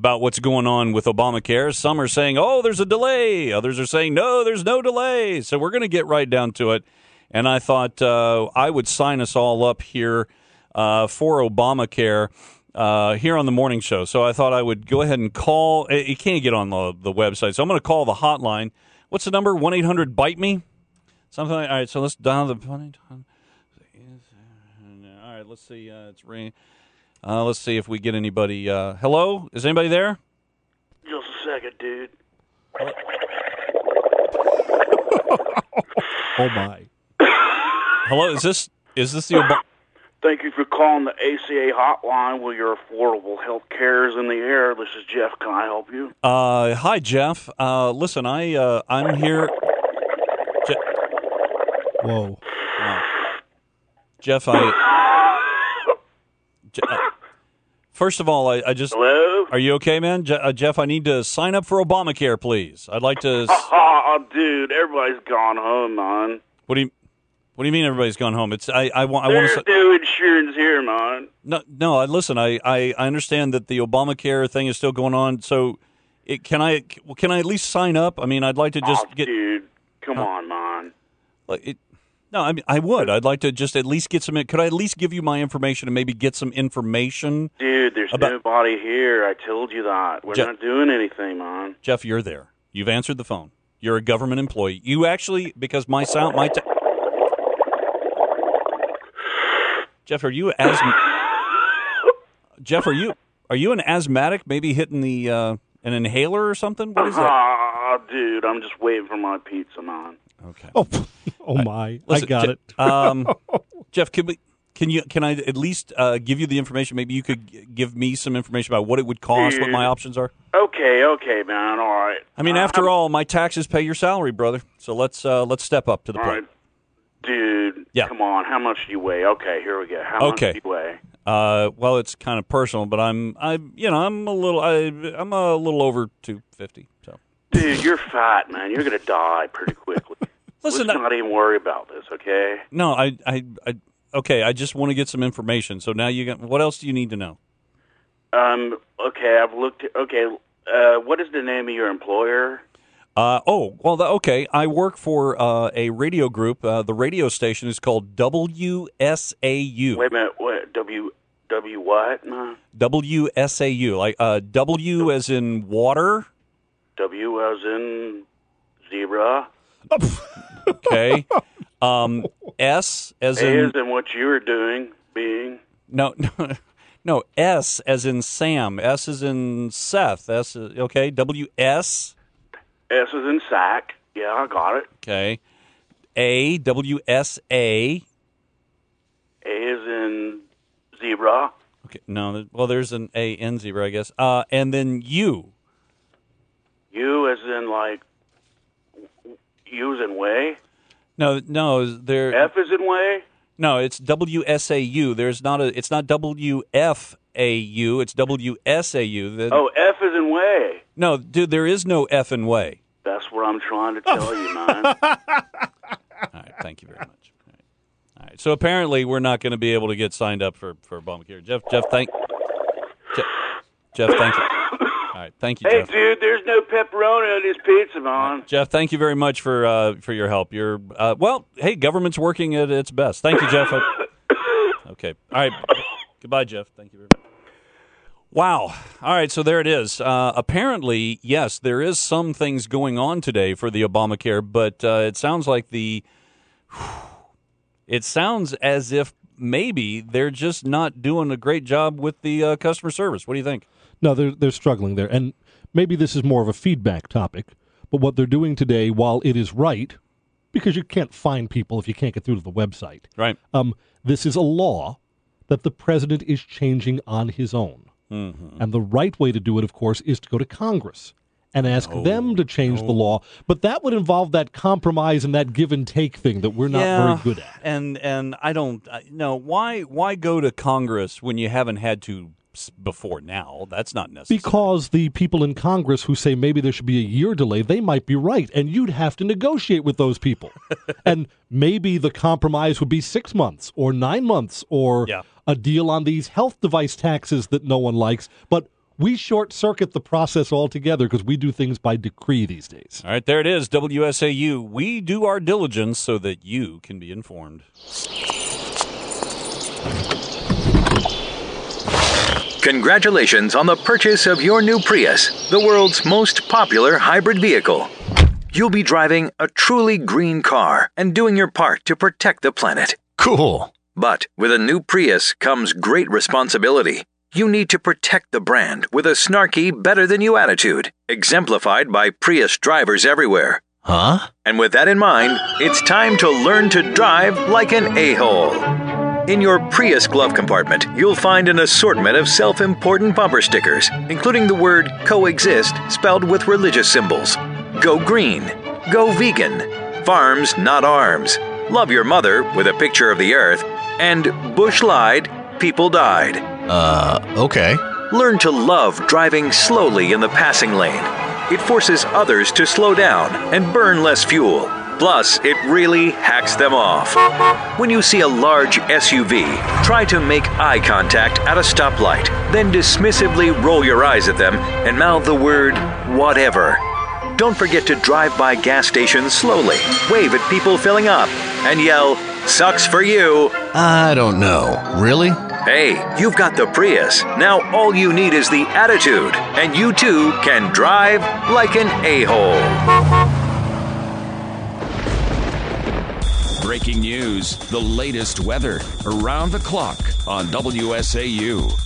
about what's going on with Obamacare. Some are saying, oh, there's a delay. Others are saying, no, there's no delay. So we're going to get right down to it. And I thought I would sign us all up here for Obamacare here on the morning show. So I thought I would go ahead and call. You can't get on the website. So I'm going to call the hotline. What's the number? 1-800-BITE-ME? Something like, all right, so let's dial the... All right, let's see. It's ringing. Let's see if we get anybody. Hello? Is anybody there? Just a second, dude. Oh, my. Hello? Is this the... Thank you for calling the ACA hotline where your affordable health care is in the air. This is Jeff. Can I help you? Hi, Jeff. Listen, I'm here... Whoa. Jeff, first of all, I just... Hello? Are you okay, man? Jeff, I need to sign up for Obamacare, please. I'd like to... Oh, dude, everybody's gone home, man. What do you mean everybody's gone home? It's I want There's to... no insurance here, man. No. Listen, I understand that the Obamacare thing is still going on. So, can I at least sign up? I mean, I'd like to just get... Dude, come on, man. No, I mean, I would. I'd like to just at least get some... Could I at least give you my information and maybe get some information? Dude, there's nobody here. I told you that. We're not doing anything, man. Jeff, you're there. You've answered the phone. You're a government employee. You actually, because my sound... Jeff, are you Jeff, are you an asthmatic? Maybe hitting the an inhaler or something? What is that? Dude, I'm just waiting for my pizza, man. Okay. Oh my! Listen, I got it. Jeff, can I at least give you the information? Maybe you could give me some information about what it would cost, what my options are. Okay, man. All right. I mean, after all, my taxes pay your salary, brother. So let's step up to the plate. All right. Dude, yeah. Come on. How much do you weigh? Okay, here we go. How much do you weigh? Well, it's kind of personal, but I'm a little over 250. So. Dude, you're fat, man. You're gonna die pretty quickly. Listen, let's not even worry about this, okay? No, okay. I just want to get some information. So now what else do you need to know? Okay. I've looked. Okay. What is the name of your employer? Okay. I work for a radio group. The radio station is called WSAU. Wait a minute. What? W what? No. WSAU. Like W as in water. W as in zebra. Okay. S as in... A as in what you were doing, being. No. S as in Sam. S as in Seth. Okay. W-S. S as in sack. Yeah, I got it. Okay. A, W-S-A. A as in zebra. Okay. No. Well, there's an A in zebra, I guess. And then U. U as in like... U as in way? No, there. F as in way? No, it's WSAU. It's not WFAU. It's WSAU. Oh, F as in way. No, dude, there is no F in way. That's what I'm trying to tell you, man. All right, thank you very much. All right, so apparently we're not going to be able to get signed up for Obamacare. Jeff, thank you. All right, thank you, Jeff. Hey, dude, there's no pepperoni on this pizza, man. Jeff, thank you very much for your help. You're hey, government's working at its best. Thank you, Jeff. Okay, all right. Goodbye, Jeff. Thank you very much. Wow. All right, so there it is. Apparently, yes, there is some things going on today for the Obamacare, but it sounds like it sounds as if maybe they're just not doing a great job with the customer service. What do you think? No, they're struggling there. And maybe this is more of a feedback topic, but what they're doing today, while it is right, because you can't find people if you can't get through to the website. Right. This is a law that the president is changing on his own. Mm-hmm. And the right way to do it, of course, is to go to Congress and ask them to change the law. But that would involve that compromise and that give and take thing that we're not very good at. And I don't know why go to Congress when you haven't had to before now. That's not necessary. Because the people in Congress who say maybe there should be a year delay, they might be right, and you'd have to negotiate with those people. And maybe the compromise would be 6 months or 9 months or a deal on these health device taxes that no one likes. But We short-circuit the process altogether because we do things by decree these days. All right, there it is, WSAU. We do our diligence so that you can be informed. Congratulations on the purchase of your new Prius, the world's most popular hybrid vehicle. You'll be driving a truly green car and doing your part to protect the planet. Cool. But with a new Prius comes great responsibility. You need to protect the brand with a snarky, better-than-you attitude, exemplified by Prius drivers everywhere. Huh? And with that in mind, it's time to learn to drive like an a-hole. In your Prius glove compartment, you'll find an assortment of self-important bumper stickers, including the word coexist spelled with religious symbols. Go green. Go vegan. Farms, not arms. Love your mother with a picture of the earth. And Bush lied, people died. Okay. Learn to love driving slowly in the passing lane. It forces others to slow down and burn less fuel. Plus, it really hacks them off. When you see a large SUV, try to make eye contact at a stoplight, then dismissively roll your eyes at them and mouth the word, whatever. Don't forget to drive by gas stations slowly, wave at people filling up, and yell, sucks for you. I don't know. Really? Hey, you've got the Prius. Now all you need is the attitude, and you too can drive like an a-hole. Breaking news, the latest weather, around the clock on WSAU.